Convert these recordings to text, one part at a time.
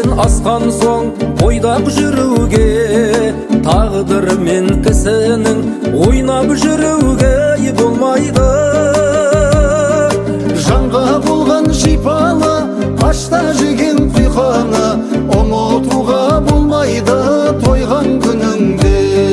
асқан соң ойдап жүруге, тағдырмен кісінің ойнап жүруге болмайды. Жанға болған шипаны, ашта жеген құйқаны ұмытуға болмайды тойған күніңде.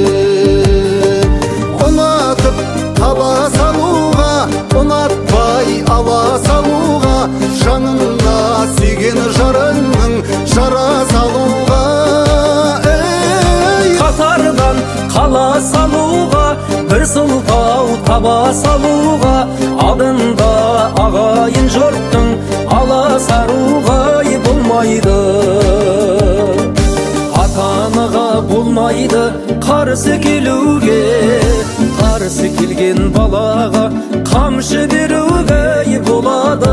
Ұнатып таба салуға, ұнатпай ала салуға, жанына сүйген жарыңның жара салуға. Қатардан қала салуға, бір сылтау таба салуға, алдында ағайын жұрттың аласаруға болмайды. Ата-анаға болмайды қарсы келуге, қарсы келген балаға қамшы беруге болады.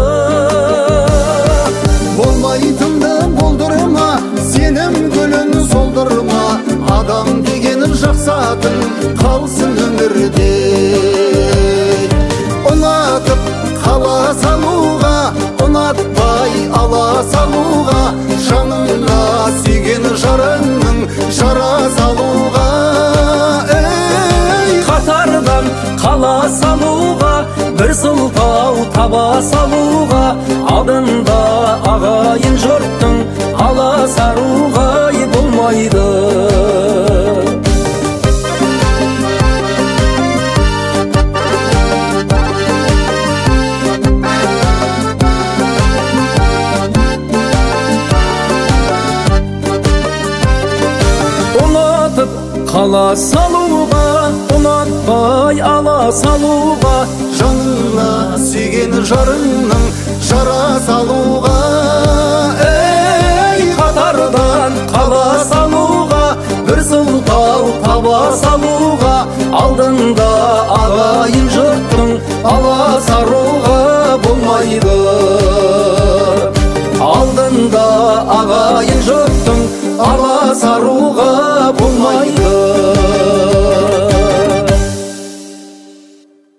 Болмайтынды болдырма, сенім гүлін солдырма, адам деген жақсатын қалсын өмірде. Ұнатып қала салуға, ұнатпай ала салуға, жанына сүйген жарыңның жара салуға. Қатардан қала салуға, бір сылтау таба салуға, алдында ағайын жұрттың аласаруға болмайды. Ұнатып қала салуға, ұнатпай ала салуға, жанына сүйген жарыңның жара салуға. Қатардан қала салуға, бір сылтау таба салуға, алдында ағайын жұрттың аласаруға болмайды.